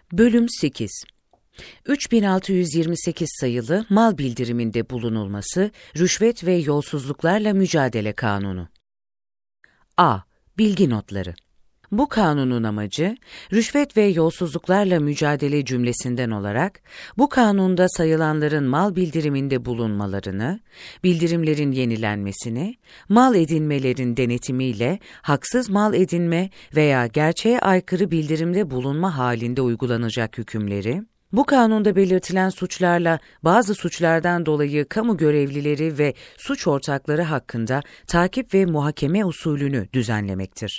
Bölüm 8 3628 sayılı mal bildiriminde bulunulması, rüşvet ve yolsuzluklarla mücadele kanunu. A. Bilgi notları. Bu kanunun amacı, rüşvet ve yolsuzluklarla mücadele cümlesinden olarak, bu kanunda sayılanların mal bildiriminde bulunmalarını, bildirimlerin yenilenmesini, mal edinmelerin denetimiyle haksız mal edinme veya gerçeğe aykırı bildirimde bulunma halinde uygulanacak hükümleri, bu kanunda belirtilen suçlarla bazı suçlardan dolayı kamu görevlileri ve suç ortakları hakkında takip ve muhakeme usulünü düzenlemektir.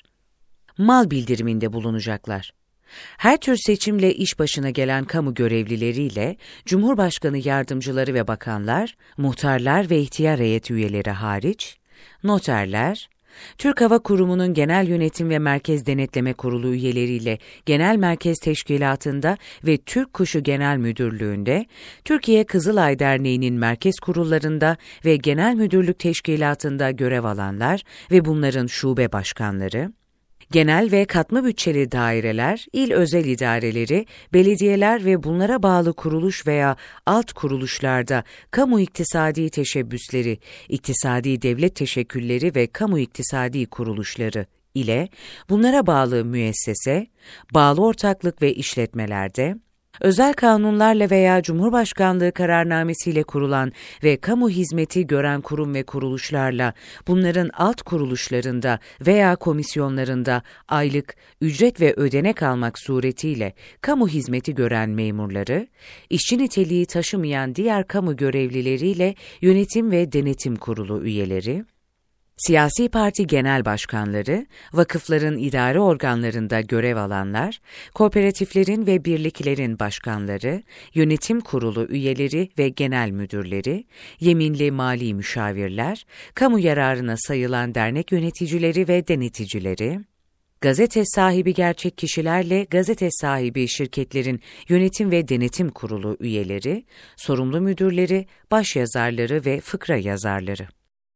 Mal bildiriminde bulunacaklar. Her tür seçimle iş başına gelen kamu görevlileriyle Cumhurbaşkanı yardımcıları ve bakanlar, muhtarlar ve ihtiyar heyeti üyeleri hariç, noterler, Türk Hava Kurumu'nun Genel Yönetim ve Merkez Denetleme Kurulu üyeleriyle Genel Merkez Teşkilatı'nda ve Türk Kuşu Genel Müdürlüğü'nde, Türkiye Kızılay Derneği'nin merkez kurullarında ve Genel Müdürlük Teşkilatı'nda görev alanlar ve bunların şube başkanları, genel ve katma bütçeli daireler, il özel idareleri, belediyeler ve bunlara bağlı kuruluş veya alt kuruluşlarda kamu iktisadi teşebbüsleri, iktisadi devlet teşekkülleri ve kamu iktisadi kuruluşları ile bunlara bağlı müessese, bağlı ortaklık ve işletmelerde, özel kanunlarla veya Cumhurbaşkanlığı kararnamesiyle kurulan ve kamu hizmeti gören kurum ve kuruluşlarla bunların alt kuruluşlarında veya komisyonlarında aylık ücret ve ödenek almak suretiyle kamu hizmeti gören memurları, işçi niteliği taşımayan diğer kamu görevlileriyle yönetim ve denetim kurulu üyeleri, siyasi parti genel başkanları, vakıfların idare organlarında görev alanlar, kooperatiflerin ve birliklerin başkanları, yönetim kurulu üyeleri ve genel müdürleri, yeminli mali müşavirler, kamu yararına sayılan dernek yöneticileri ve deneticileri, gazete sahibi gerçek kişilerle gazete sahibi şirketlerin yönetim ve denetim kurulu üyeleri, sorumlu müdürleri, başyazarları ve fıkra yazarları.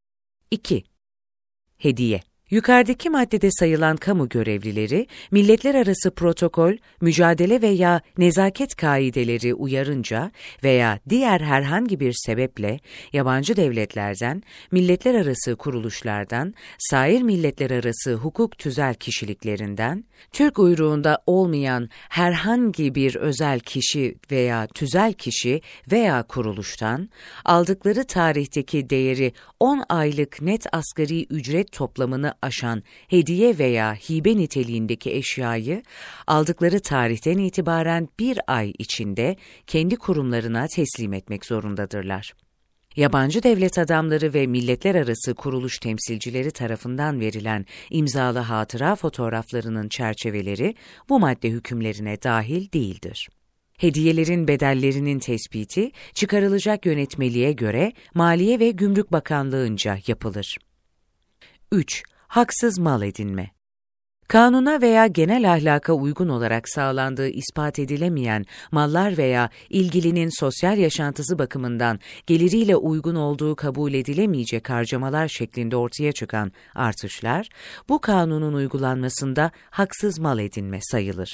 2. Hediye. Yukarıdaki maddede sayılan kamu görevlileri, milletler arası protokol, mücadele veya nezaket kaideleri uyarınca veya diğer herhangi bir sebeple yabancı devletlerden, milletler arası kuruluşlardan, sair milletler arası hukuk tüzel kişiliklerinden, Türk uyruğunda olmayan herhangi bir özel kişi veya tüzel kişi veya kuruluştan, aldıkları tarihteki değeri 10 aylık net asgari ücret toplamını aşan hediye veya hibe niteliğindeki eşyayı aldıkları tarihten itibaren bir ay içinde kendi kurumlarına teslim etmek zorundadırlar. Yabancı devlet adamları ve milletler arası kuruluş temsilcileri tarafından verilen imzalı hatıra fotoğraflarının çerçeveleri bu madde hükümlerine dahil değildir. Hediyelerin bedellerinin tespiti çıkarılacak yönetmeliğe göre Maliye ve Gümrük Bakanlığı'nca yapılır. 3. Haksız mal edinme. Kanuna veya genel ahlaka uygun olarak sağlandığı ispat edilemeyen mallar veya ilgilinin sosyal yaşantısı bakımından geliriyle uygun olduğu kabul edilemeyecek harcamalar şeklinde ortaya çıkan artışlar, bu kanunun uygulanmasında haksız mal edinme sayılır.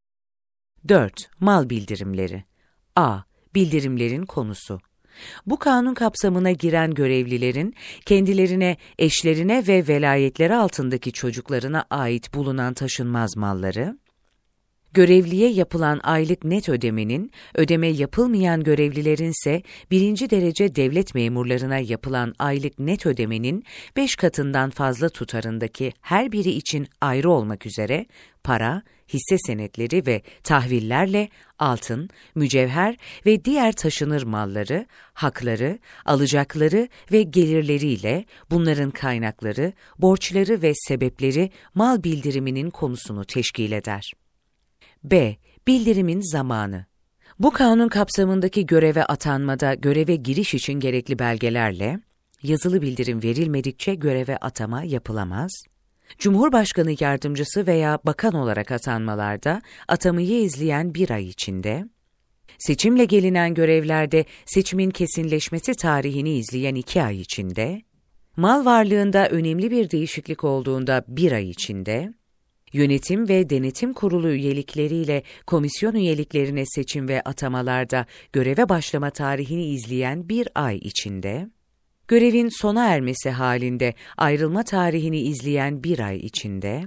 4. Mal bildirimleri. A. Bildirimlerin konusu. Bu kanun kapsamına giren görevlilerin kendilerine, eşlerine ve velayetleri altındaki çocuklarına ait bulunan taşınmaz malları, görevliye yapılan aylık net ödemenin, ödeme yapılmayan görevlilerinse birinci derece devlet memurlarına yapılan aylık net ödemenin 5 katından fazla tutarındaki her biri için ayrı olmak üzere para, hisse senetleri ve tahvillerle altın, mücevher ve diğer taşınır malları, hakları, alacakları ve gelirleriyle bunların kaynakları, borçları ve sebepleri mal bildiriminin konusunu teşkil eder. B. Bildirimin zamanı. Bu kanun kapsamındaki göreve atanmada göreve giriş için gerekli belgelerle, yazılı bildirim verilmedikçe göreve atama yapılamaz. Cumhurbaşkanı yardımcısı veya bakan olarak atanmalarda atamayı izleyen bir ay içinde, seçimle gelinen görevlerde seçimin kesinleşmesi tarihini izleyen 2 ay içinde, mal varlığında önemli bir değişiklik olduğunda 1 ay içinde, Yönetim ve Denetim Kurulu üyelikleriyle komisyon üyeliklerine seçim ve atamalarda göreve başlama tarihini izleyen bir ay içinde, görevin sona ermesi halinde ayrılma tarihini izleyen bir ay içinde,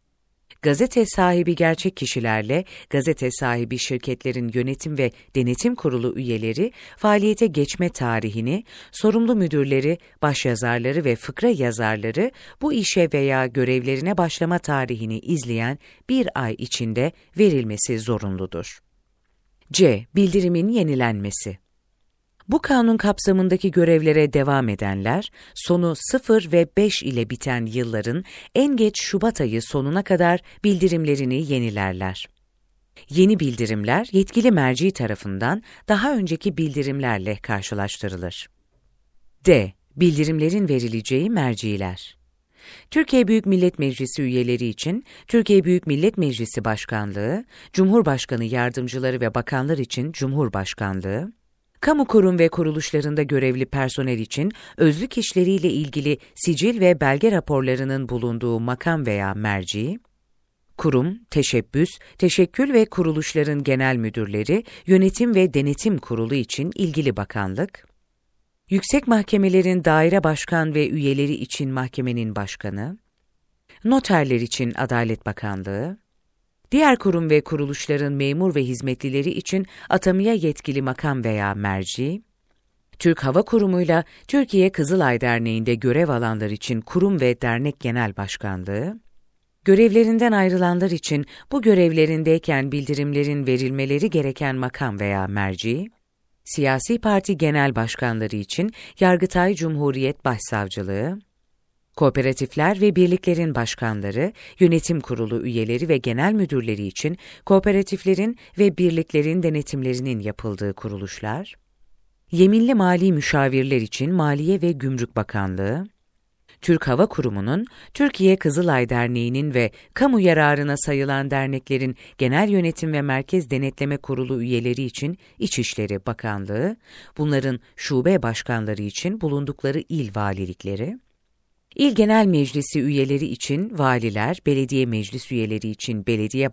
gazete sahibi gerçek kişilerle gazete sahibi şirketlerin yönetim ve denetim kurulu üyeleri faaliyete geçme tarihini, sorumlu müdürleri, başyazarları ve fıkra yazarları bu işe veya görevlerine başlama tarihini izleyen bir ay içinde verilmesi zorunludur. C. Bildirimin yenilenmesi. Bu kanun kapsamındaki görevlere devam edenler, sonu 0 ve 5 ile biten yılların en geç Şubat ayı sonuna kadar bildirimlerini yenilerler. Yeni bildirimler yetkili merci tarafından daha önceki bildirimlerle karşılaştırılır. D. Bildirimlerin verileceği merciler. Türkiye Büyük Millet Meclisi üyeleri için Türkiye Büyük Millet Meclisi Başkanlığı, Cumhurbaşkanı yardımcıları ve bakanlar için Cumhurbaşkanlığı, kamu kurum ve kuruluşlarında görevli personel için özlük işleriyle ilgili sicil ve belge raporlarının bulunduğu makam veya merci, kurum, teşebbüs, teşekkül ve kuruluşların genel müdürleri, yönetim ve denetim kurulu için ilgili bakanlık, yüksek mahkemelerin daire başkan ve üyeleri için mahkemenin başkanı, noterler için Adalet Bakanlığı, diğer kurum ve kuruluşların memur ve hizmetlileri için atamaya yetkili makam veya merci, Türk Hava Kurumu'yla Türkiye Kızılay Derneği'nde görev alanlar için kurum ve dernek genel başkanlığı, görevlerinden ayrılanlar için bu görevlerindeyken bildirimlerin verilmeleri gereken makam veya merci, siyasi parti genel başkanları için Yargıtay Cumhuriyet Başsavcılığı, kooperatifler ve birliklerin başkanları, yönetim kurulu üyeleri ve genel müdürleri için kooperatiflerin ve birliklerin denetimlerinin yapıldığı kuruluşlar, yeminli mali müşavirler için Maliye ve Gümrük Bakanlığı, Türk Hava Kurumu'nun, Türkiye Kızılay Derneği'nin ve kamu yararına sayılan derneklerin genel yönetim ve merkez denetleme kurulu üyeleri için İçişleri Bakanlığı, bunların şube başkanları için bulundukları il valilikleri, İl Genel Meclisi üyeleri için valiler, belediye meclis üyeleri için belediye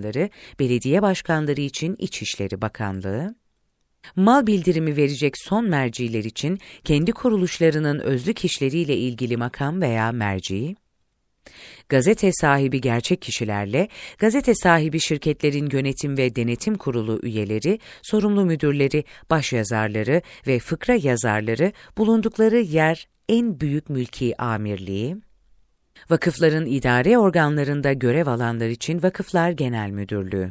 başkanları için İçişleri Bakanlığı, mal bildirimi verecek son merciler için kendi kuruluşlarının özlük işleriyle ilgili makam veya merci, gazete sahibi gerçek kişilerle gazete sahibi şirketlerin yönetim ve denetim kurulu üyeleri, sorumlu müdürleri, başyazarları ve fıkra yazarları bulundukları yer en büyük mülki amirliği, vakıfların idare organlarında görev alanlar için Vakıflar Genel Müdürlüğü.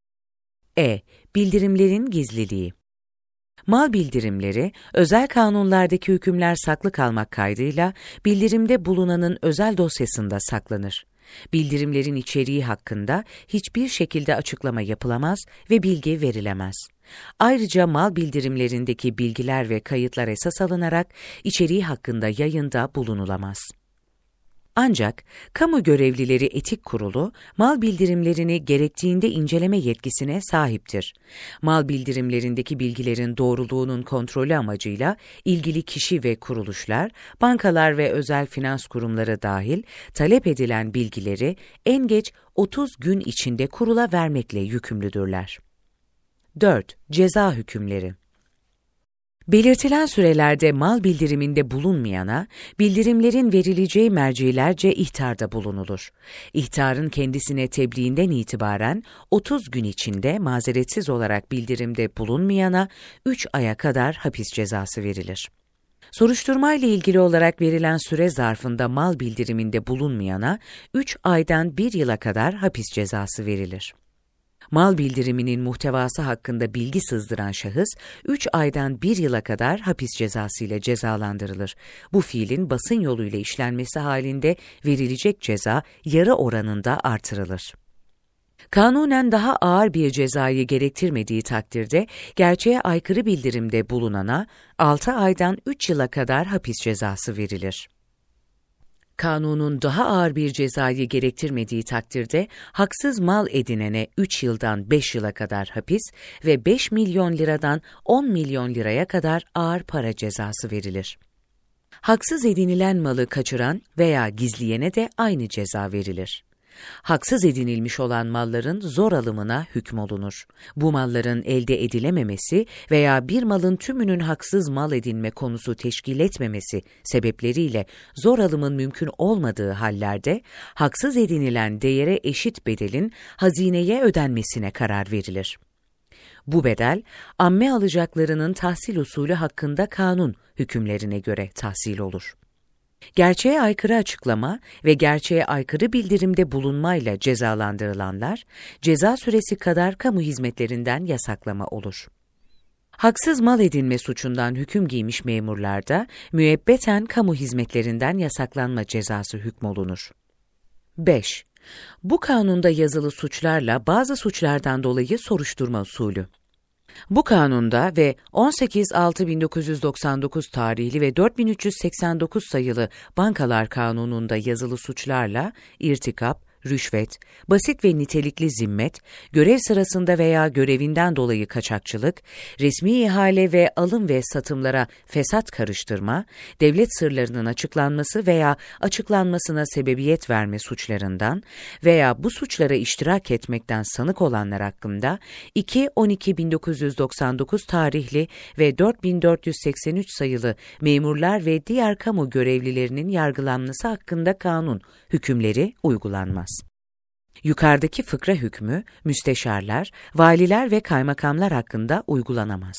Bildirimlerin gizliliği. Mal bildirimleri, özel kanunlardaki hükümler saklı kalmak kaydıyla bildirimde bulunanın özel dosyasında saklanır. Bildirimlerin içeriği hakkında hiçbir şekilde açıklama yapılamaz ve bilgi verilemez. Ayrıca mal bildirimlerindeki bilgiler ve kayıtlar esas alınarak içeriği hakkında yayında bulunulamaz. Ancak kamu görevlileri etik kurulu mal bildirimlerini gerektiğinde inceleme yetkisine sahiptir. Mal bildirimlerindeki bilgilerin doğruluğunun kontrolü amacıyla ilgili kişi ve kuruluşlar, bankalar ve özel finans kurumları dahil talep edilen bilgileri en geç 30 gün içinde kurula vermekle yükümlüdürler. 4. Ceza hükümleri. Belirtilen sürelerde mal bildiriminde bulunmayana, bildirimlerin verileceği mercilerce ihtarda bulunulur. İhtarın kendisine tebliğinden itibaren 30 gün içinde mazeretsiz olarak bildirimde bulunmayana 3 aya kadar hapis cezası verilir. Soruşturma ile ilgili olarak verilen süre zarfında mal bildiriminde bulunmayana 3 aydan 1 yıla kadar hapis cezası verilir. Mal bildiriminin muhtevası hakkında bilgi sızdıran şahıs, 3 aydan 1 yıla kadar hapis cezası ile cezalandırılır. Bu fiilin basın yoluyla işlenmesi halinde verilecek ceza yarı oranında artırılır. Kanunen daha ağır bir cezayı gerektirmediği takdirde, gerçeğe aykırı bildirimde bulunana 6 aydan 3 yıla kadar hapis cezası verilir. Kanunun daha ağır bir cezayı gerektirmediği takdirde, haksız mal edinene 3 yıldan 5 yıla kadar hapis ve 5 milyon liradan 10 milyon liraya kadar ağır para cezası verilir. Haksız edinilen malı kaçıran veya gizleyene de aynı ceza verilir. Haksız edinilmiş olan malların zor alımına hükmolunur. Bu malların elde edilememesi veya bir malın tümünün haksız mal edinme konusu teşkil etmemesi sebepleriyle zor alımın mümkün olmadığı hallerde haksız edinilen değere eşit bedelin hazineye ödenmesine karar verilir. Bu bedel, amme alacaklarının tahsil usulü hakkında kanun hükümlerine göre tahsil olur. Gerçeğe aykırı açıklama ve gerçeğe aykırı bildirimde bulunmayla cezalandırılanlar, ceza süresi kadar kamu hizmetlerinden yasaklama olur. Haksız mal edinme suçundan hüküm giymiş memurlarda müebbeten kamu hizmetlerinden yasaklanma cezası hükmolunur. 5. Bu kanunda yazılı suçlarla bazı suçlardan dolayı soruşturma usulü. Bu kanunda ve 18.6.1999 tarihli ve 4.389 sayılı Bankalar Kanunu'nda yazılı suçlarla irtikap, rüşvet, basit ve nitelikli zimmet, görev sırasında veya görevinden dolayı kaçakçılık, resmi ihale ve alım ve satımlara fesat karıştırma, devlet sırlarının açıklanması veya açıklanmasına sebebiyet verme suçlarından veya bu suçlara iştirak etmekten sanık olanlar hakkında 2.12.1999 tarihli ve 4.483 sayılı memurlar ve diğer kamu görevlilerinin yargılanması hakkında kanun hükümleri uygulanmaz. Yukarıdaki fıkra hükmü, müsteşarlar, valiler ve kaymakamlar hakkında uygulanamaz.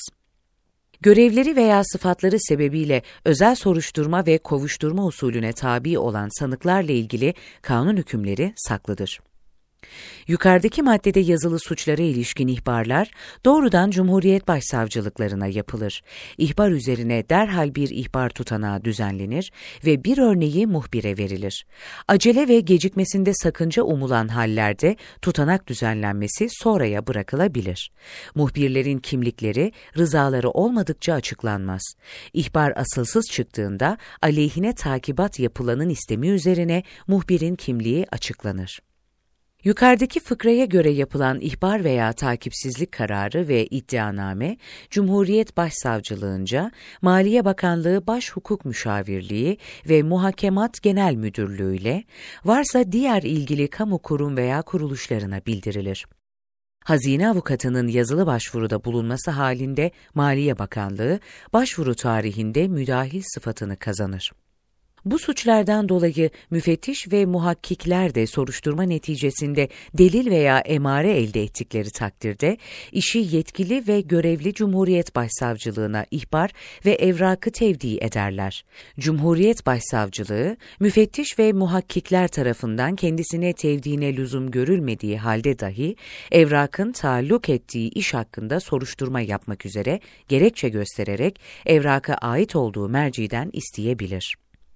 Görevleri veya sıfatları sebebiyle özel soruşturma ve kovuşturma usulüne tabi olan sanıklarla ilgili kanun hükümleri saklıdır. Yukarıdaki maddede yazılı suçlara ilişkin ihbarlar doğrudan Cumhuriyet Başsavcılıklarına yapılır. İhbar üzerine derhal bir ihbar tutanağı düzenlenir ve bir örneği muhbire verilir. Acele ve gecikmesinde sakınca umulan hallerde tutanak düzenlenmesi sonraya bırakılabilir. Muhbirlerin kimlikleri rızaları olmadıkça açıklanmaz. İhbar asılsız çıktığında aleyhine takibat yapılanın istemi üzerine muhbirin kimliği açıklanır. Yukarıdaki fıkraya göre yapılan ihbar veya takipsizlik kararı ve iddianame, Cumhuriyet Başsavcılığınca, Maliye Bakanlığı Başhukuk Müşavirliği ve Muhakemat Genel Müdürlüğü ile, varsa diğer ilgili kamu kurum veya kuruluşlarına bildirilir. Hazine avukatının yazılı başvuruda bulunması halinde Maliye Bakanlığı, başvuru tarihinde müdahil sıfatını kazanır. Bu suçlardan dolayı müfettiş ve muhakkikler de soruşturma neticesinde delil veya emare elde ettikleri takdirde işi yetkili ve görevli Cumhuriyet Başsavcılığına ihbar ve evrakı tevdi ederler. Cumhuriyet Başsavcılığı, müfettiş ve muhakkikler tarafından kendisine tevdiine lüzum görülmediği halde dahi evrakın taalluk ettiği iş hakkında soruşturma yapmak üzere gerekçe göstererek evraka ait olduğu merciden isteyebilir.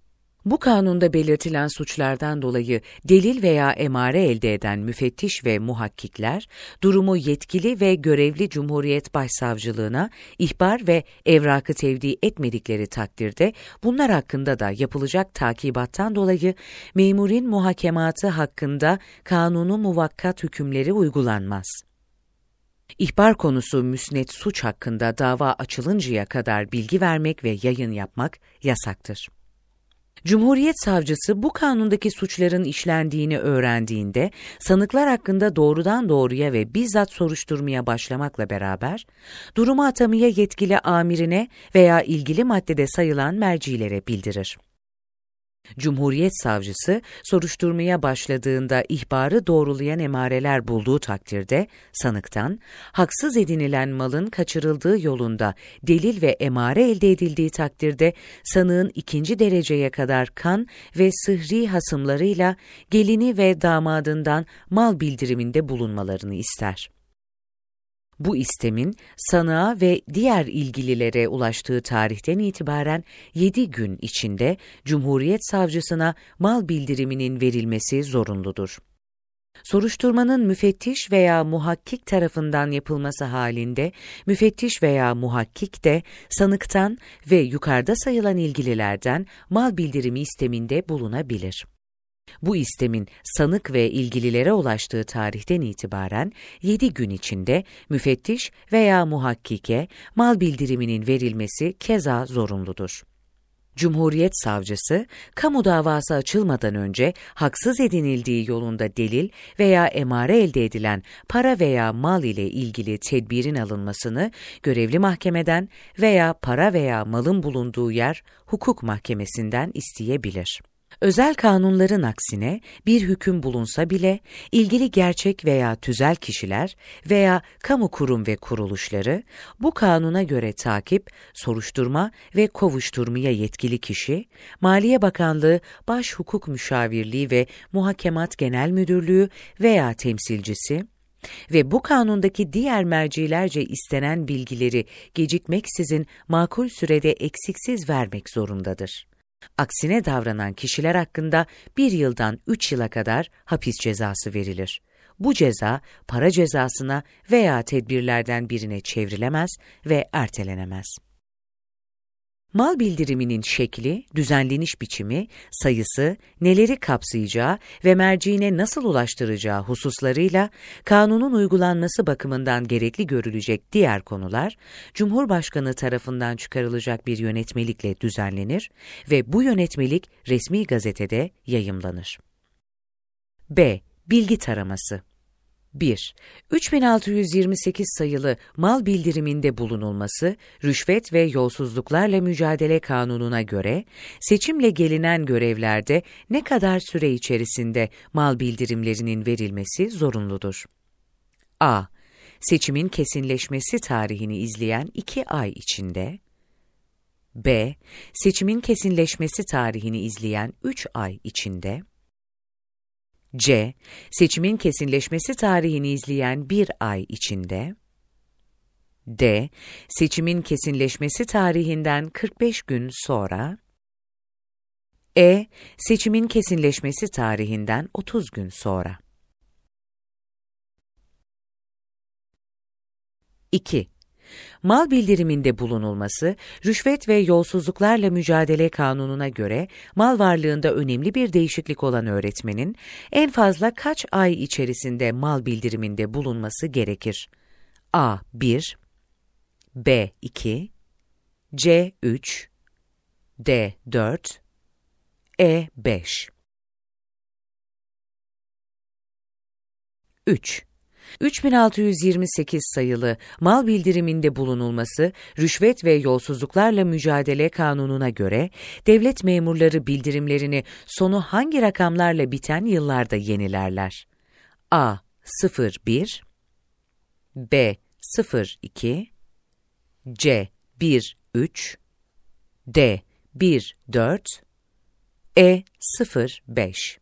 Bu kanunda belirtilen suçlardan dolayı delil veya emare elde eden müfettiş ve muhakkikler, durumu yetkili ve görevli Cumhuriyet Başsavcılığına ihbar ve evrakı tevdi etmedikleri takdirde bunlar hakkında da yapılacak takibattan dolayı memurin muhakematı hakkında kanunu muvakkat hükümleri uygulanmaz. İhbar konusu müsnet suç hakkında dava açılıncaya kadar bilgi vermek ve yayın yapmak yasaktır. Cumhuriyet Savcısı bu kanundaki suçların işlendiğini öğrendiğinde sanıklar hakkında doğrudan doğruya ve bizzat soruşturmaya başlamakla beraber durumu atamaya yetkili amirine veya ilgili maddede sayılan mercilere bildirir. Cumhuriyet Savcısı soruşturmaya başladığında ihbarı doğrulayan emareler bulduğu takdirde sanıktan haksız edinilen malın kaçırıldığı yolunda delil ve emare elde edildiği takdirde sanığın 2. dereceye kadar kan ve sıhri hasımlarıyla gelini ve damadından mal bildiriminde bulunmalarını ister. Bu istemin sanığa ve diğer ilgililere ulaştığı tarihten itibaren 7 gün içinde Cumhuriyet Savcısına mal bildiriminin verilmesi zorunludur. Soruşturmanın müfettiş veya muhakkik tarafından yapılması halinde müfettiş veya muhakkik de sanıktan ve yukarıda sayılan ilgililerden mal bildirimi isteminde bulunabilir. Bu istemin sanık ve ilgililere ulaştığı tarihten itibaren 7 gün içinde müfettiş veya muhakkike mal bildiriminin verilmesi keza zorunludur. Cumhuriyet savcısı, kamu davası açılmadan önce haksız edinildiği yolunda delil veya emare elde edilen para veya mal ile ilgili tedbirin alınmasını görevli mahkemeden veya para veya malın bulunduğu yer hukuk mahkemesinden isteyebilir. Özel kanunların aksine bir hüküm bulunsa bile ilgili gerçek veya tüzel kişiler veya kamu kurum ve kuruluşları bu kanuna göre takip, soruşturma ve kovuşturmaya yetkili kişi, Maliye Bakanlığı Baş Hukuk Müşavirliği ve Muhakemat Genel Müdürlüğü veya temsilcisi ve bu kanundaki diğer mercilerce istenen bilgileri gecikmeksizin makul sürede eksiksiz vermek zorundadır. Aksine davranan kişiler hakkında 1 yıldan 3 yıla kadar hapis cezası verilir. Bu ceza para cezasına veya tedbirlerden birine çevrilemez ve ertelenemez. Mal bildiriminin şekli, düzenleniş biçimi, sayısı, neleri kapsayacağı ve merciine nasıl ulaştıracağı hususlarıyla kanunun uygulanması bakımından gerekli görülecek diğer konular, Cumhurbaşkanı tarafından çıkarılacak bir yönetmelikle düzenlenir ve bu yönetmelik resmi gazetede yayımlanır. B. Bilgi taraması. 1. 3628 sayılı mal bildiriminde bulunulması, rüşvet ve yolsuzluklarla mücadele kanununa göre, seçimle gelinen görevlerde ne kadar süre içerisinde mal bildirimlerinin verilmesi zorunludur? A. Seçimin kesinleşmesi tarihini izleyen 2 ay içinde. B. Seçimin kesinleşmesi tarihini izleyen 3 ay içinde. C. Seçimin kesinleşmesi tarihini izleyen 1 ay içinde. D. Seçimin kesinleşmesi tarihinden 45 gün sonra. E. Seçimin kesinleşmesi tarihinden 30 gün sonra. 2. Mal bildiriminde bulunulması, rüşvet ve yolsuzluklarla mücadele kanununa göre mal varlığında önemli bir değişiklik olan öğretmenin en fazla kaç ay içerisinde mal bildiriminde bulunması gerekir? A. 1 B. 2 C. 3 D. 4 E. 5 3. 3628 sayılı mal bildiriminde bulunulması, rüşvet ve yolsuzluklarla mücadele kanununa göre, devlet memurları bildirimlerini sonu hangi rakamlarla biten yıllarda yenilerler? A. 01 B. 02 C. 13 D. 14 E. 05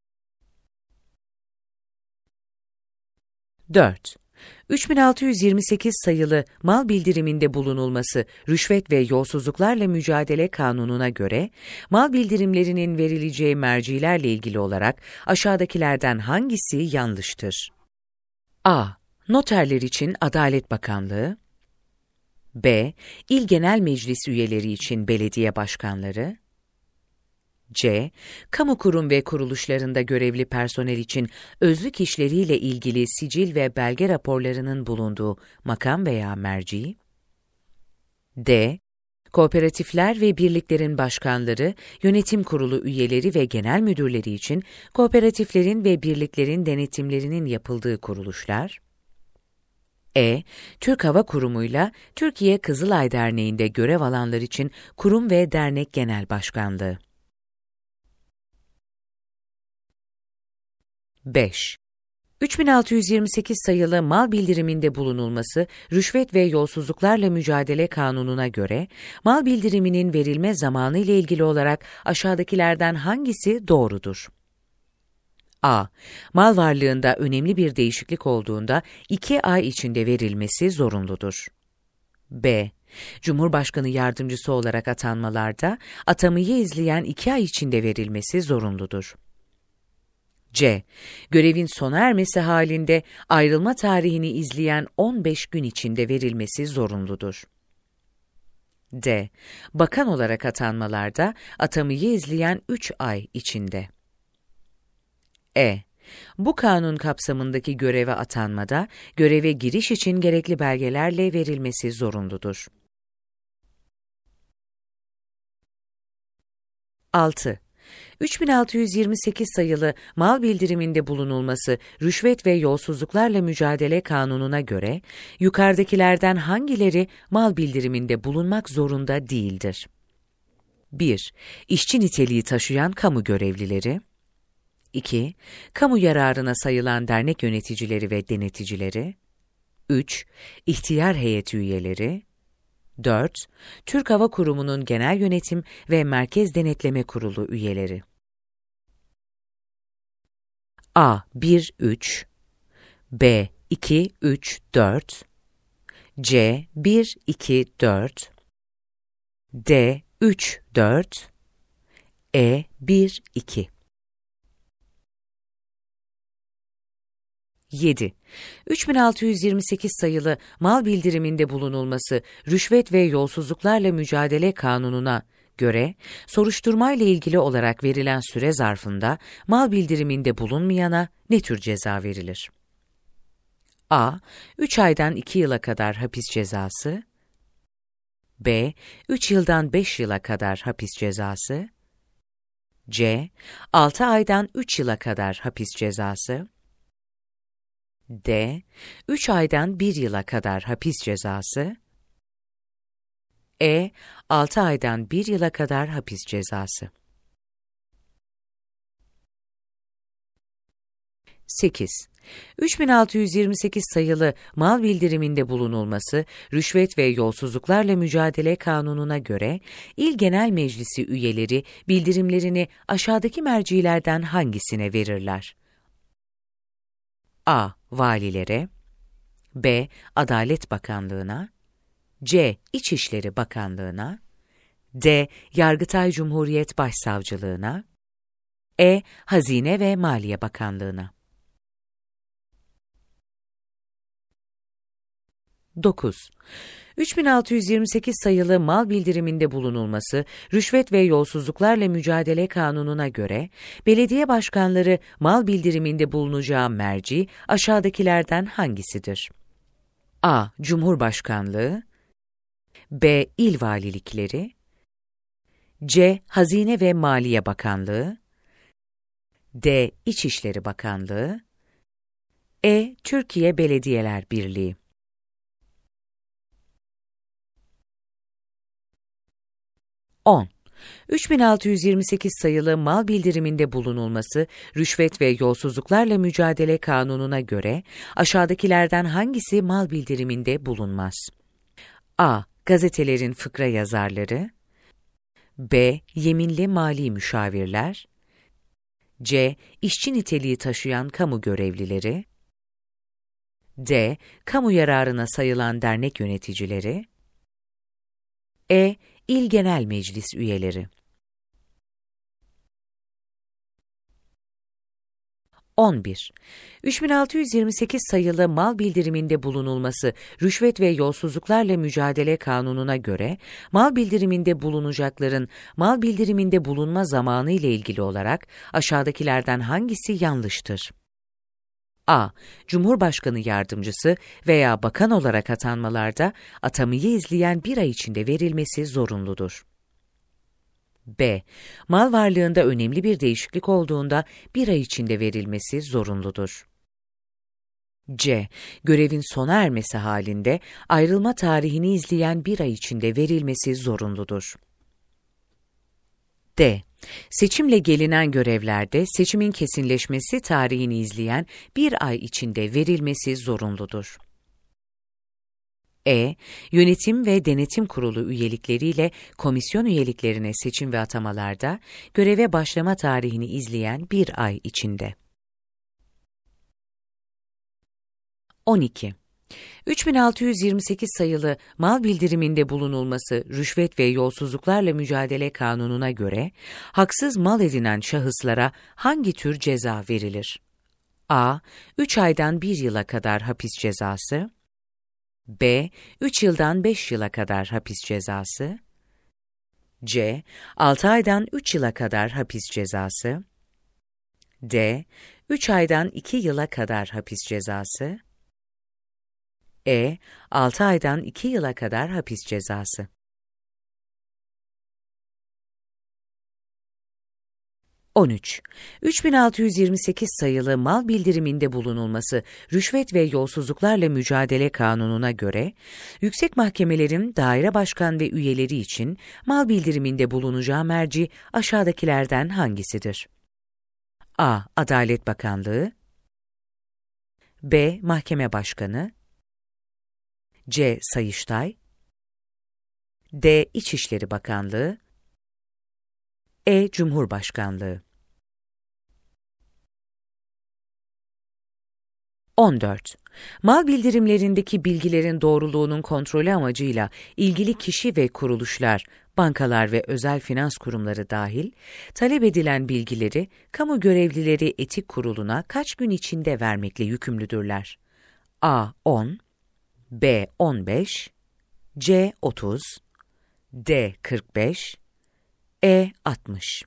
4. 3628 sayılı mal bildiriminde bulunulması, rüşvet ve yolsuzluklarla mücadele kanununa göre, mal bildirimlerinin verileceği mercilerle ilgili olarak aşağıdakilerden hangisi yanlıştır? A. Noterler için Adalet Bakanlığı. B. İl Genel Meclis üyeleri için belediye başkanları. C. Kamu kurum ve kuruluşlarında görevli personel için özlük işleriyle ilgili sicil ve belge raporlarının bulunduğu makam veya merci. D. Kooperatifler ve birliklerin başkanları, yönetim kurulu üyeleri ve genel müdürleri için kooperatiflerin ve birliklerin denetimlerinin yapıldığı kuruluşlar. E. Türk Hava Kurumu'yla Türkiye Kızılay Derneği'nde görev alanlar için kurum ve dernek genel başkanlığı. 5. 3628 sayılı mal bildiriminde bulunulması, rüşvet ve yolsuzluklarla mücadele kanununa göre, mal bildiriminin verilme zamanı ile ilgili olarak aşağıdakilerden hangisi doğrudur? A. Mal varlığında önemli bir değişiklik olduğunda 2 ay içinde verilmesi zorunludur. B. Cumhurbaşkanı yardımcısı olarak atanmalarda, atamayı izleyen 2 ay içinde verilmesi zorunludur. C. Görevin sona ermesi halinde ayrılma tarihini izleyen 15 gün içinde verilmesi zorunludur. D. Bakan olarak atanmalarda atamayı izleyen 3 ay içinde. E. Bu kanun kapsamındaki göreve atanmada, göreve giriş için gerekli belgelerle verilmesi zorunludur. 6. 3628 sayılı mal bildiriminde bulunulması rüşvet ve yolsuzluklarla mücadele kanununa göre yukarıdakilerden hangileri mal bildiriminde bulunmak zorunda değildir? 1. İşçi niteliği taşıyan kamu görevlileri. 2. Kamu yararına sayılan dernek yöneticileri ve deneticileri. 3. İhtiyar heyeti üyeleri. 4. Türk Hava Kurumu'nun Genel Yönetim ve Merkez Denetleme Kurulu üyeleri. A. 1-3 B. 2-3-4 C. 1-2-4 D. 3-4 E. 1-2 7. 3628 sayılı mal bildiriminde bulunulması rüşvet ve yolsuzluklarla mücadele kanununa göre soruşturmayla ilgili olarak verilen süre zarfında mal bildiriminde bulunmayana ne tür ceza verilir? A. 3 aydan 2 yıla kadar hapis cezası. B. 3 yıldan 5 yıla kadar hapis cezası. C. 6 aydan 3 yıla kadar hapis cezası. D. 3 aydan 1 yıla kadar hapis cezası. E. 6 aydan 1 yıla kadar hapis cezası. 8. 3628 sayılı mal bildiriminde bulunulması rüşvet ve yolsuzluklarla mücadele kanununa göre İl Genel Meclisi üyeleri bildirimlerini aşağıdaki mercilerden hangisine verirler? A. Valilere. B. Adalet Bakanlığı'na. C. İçişleri Bakanlığı'na. D. Yargıtay Cumhuriyet Başsavcılığına. E. Hazine ve Maliye Bakanlığı'na. 9. 3628 sayılı mal bildiriminde bulunulması rüşvet ve yolsuzluklarla mücadele kanununa göre belediye başkanları mal bildiriminde bulunacağı merci aşağıdakilerden hangisidir? A. Cumhurbaşkanlığı. B. İl valilikleri. C. Hazine ve Maliye Bakanlığı. D. İçişleri Bakanlığı. E. Türkiye Belediyeler Birliği. 10. 3628 sayılı mal bildiriminde bulunulması rüşvet ve yolsuzluklarla mücadele kanununa göre aşağıdakilerden hangisi mal bildiriminde bulunmaz? A. Gazetelerin fıkra yazarları. B. Yeminli mali müşavirler. C. İşçi niteliği taşıyan kamu görevlileri. D. Kamu yararına sayılan dernek yöneticileri. E. İl Genel Meclis üyeleri. 11. 3628 sayılı mal bildiriminde bulunulması rüşvet ve yolsuzluklarla mücadele kanununa göre mal bildiriminde bulunacakların mal bildiriminde bulunma zamanı ile ilgili olarak aşağıdakilerden hangisi yanlıştır? A. Cumhurbaşkanı yardımcısı veya bakan olarak atanmalarda atamayı izleyen bir ay içinde verilmesi zorunludur. B. Mal varlığında önemli bir değişiklik olduğunda bir ay içinde verilmesi zorunludur. C. Görevin sona ermesi halinde ayrılma tarihini izleyen bir ay içinde verilmesi zorunludur. D. Seçimle gelinen görevlerde seçimin kesinleşmesi tarihini izleyen bir ay içinde verilmesi zorunludur. E. Yönetim ve Denetim Kurulu üyelikleriyle komisyon üyeliklerine seçim ve atamalarda göreve başlama tarihini izleyen bir ay içinde. 12. 3628 sayılı mal bildiriminde bulunulması rüşvet ve yolsuzluklarla mücadele kanununa göre haksız mal edinen şahıslara hangi tür ceza verilir? A. 3 aydan 1 yıla kadar hapis cezası. B. 3 yıldan 5 yıla kadar hapis cezası. C. 6 aydan 3 yıla kadar hapis cezası. D. 3 aydan 2 yıla kadar hapis cezası. E. 6 aydan 2 yıla kadar hapis cezası. 13. 3628 sayılı mal bildiriminde bulunulması rüşvet ve yolsuzluklarla mücadele kanununa göre, yüksek mahkemelerin daire başkan ve üyeleri için mal bildiriminde bulunacağı merci aşağıdakilerden hangisidir? A. Adalet Bakanlığı, B. Mahkeme Başkanı, C. Sayıştay, D. İçişleri Bakanlığı, E. Cumhurbaşkanlığı. 14. Mal bildirimlerindeki bilgilerin doğruluğunun kontrolü amacıyla ilgili kişi ve kuruluşlar, bankalar ve özel finans kurumları dahil, talep edilen bilgileri kamu görevlileri etik kuruluna kaç gün içinde vermekle yükümlüdürler? A. 10, B. 15, C. 30, D. 45, E. 60.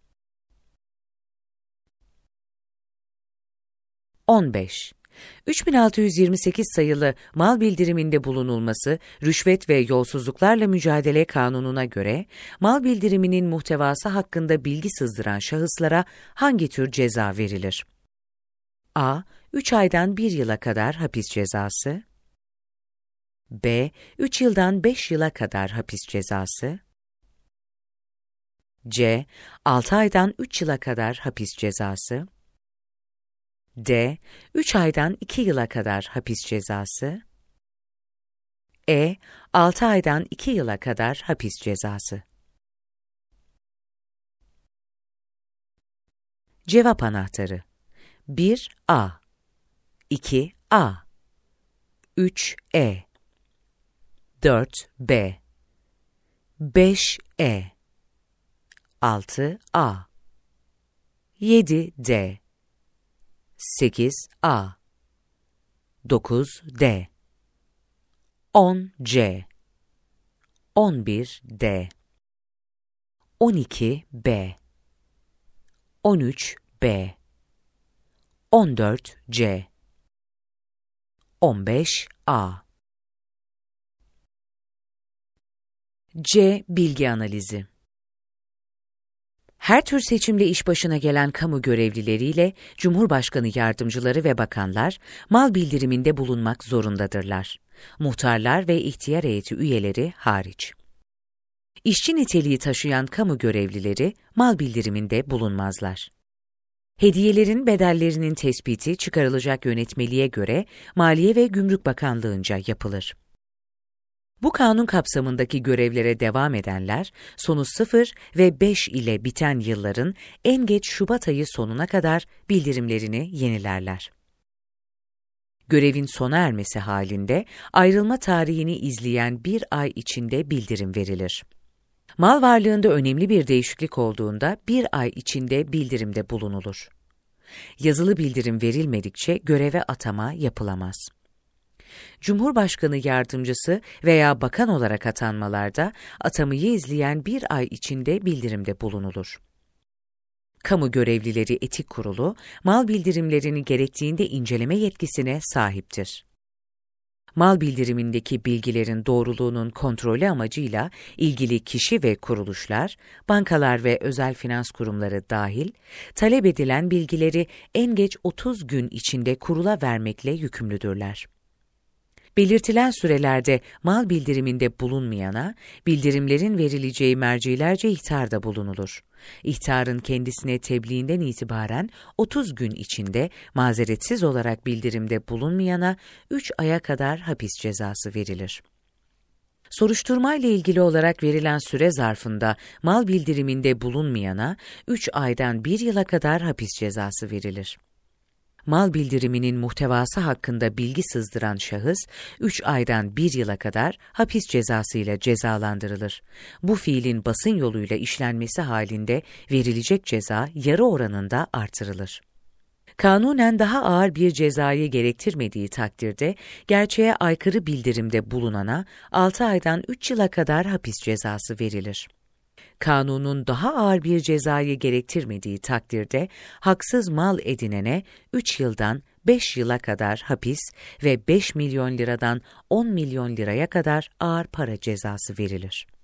15. 3628 sayılı mal bildiriminde bulunulması rüşvet ve yolsuzluklarla mücadele kanununa göre, mal bildiriminin muhtevası hakkında bilgi sızdıran şahıslara hangi tür ceza verilir? A. 3 aydan 1 yıla kadar hapis cezası, B. 3 yıldan 5 yıla kadar hapis cezası, C. 6 aydan 3 yıla kadar hapis cezası, D. 3 aydan 2 yıla kadar hapis cezası, E. 6 aydan 2 yıla kadar hapis cezası. Cevap anahtarı: 1A, 2A, 3E, 4B, 5E, 6A, 7D, 8A, 9D, 10C, 11D, 12B, 13B, 14C, 15A. C. Bilgi analizi. Her tür seçimle iş başına gelen kamu görevlileriyle Cumhurbaşkanı yardımcıları ve bakanlar mal bildiriminde bulunmak zorundadırlar. Muhtarlar ve ihtiyar heyeti üyeleri hariç. İşçi niteliği taşıyan kamu görevlileri mal bildiriminde bulunmazlar. Hediyelerin bedellerinin tespiti çıkarılacak yönetmeliğe göre Maliye ve Gümrük Bakanlığı'nca yapılır. Bu kanun kapsamındaki görevlere devam edenler, sonu 0 ve 5 ile biten yılların en geç Şubat ayı sonuna kadar bildirimlerini yenilerler. Görevin sona ermesi halinde ayrılma tarihini izleyen 1 ay içinde bildirim verilir. Mal varlığında önemli bir değişiklik olduğunda 1 ay içinde bildirimde bulunulur. Yazılı bildirim verilmedikçe göreve atama yapılamaz. Cumhurbaşkanı yardımcısı veya bakan olarak atanmalarda atamayı izleyen 1 ay içinde bildirimde bulunulur. Kamu Görevlileri Etik Kurulu, mal bildirimlerini gerektiğinde inceleme yetkisine sahiptir. Mal bildirimindeki bilgilerin doğruluğunun kontrolü amacıyla ilgili kişi ve kuruluşlar, bankalar ve özel finans kurumları dahil, talep edilen bilgileri en geç 30 gün içinde kurula vermekle yükümlüdürler. Belirtilen sürelerde mal bildiriminde bulunmayana, bildirimlerin verileceği mercilerce ihtarda bulunulur. İhtarın kendisine tebliğinden itibaren 30 gün içinde mazeretsiz olarak bildirimde bulunmayana 3 aya kadar hapis cezası verilir. Soruşturma ile ilgili olarak verilen süre zarfında mal bildiriminde bulunmayana 3 aydan 1 yıla kadar hapis cezası verilir. Mal bildiriminin muhtevası hakkında bilgi sızdıran şahıs, 3 aydan 1 yıla kadar hapis cezasıyla cezalandırılır. Bu fiilin basın yoluyla işlenmesi halinde verilecek ceza yarı oranında artırılır. Kanunen daha ağır bir cezayı gerektirmediği takdirde, gerçeğe aykırı bildirimde bulunana 6 aydan 3 yıla kadar hapis cezası verilir. Kanunun daha ağır bir cezayı gerektirmediği takdirde, haksız mal edinene 3 yıldan 5 yıla kadar hapis ve 5 milyon liradan 10 milyon liraya kadar ağır para cezası verilir.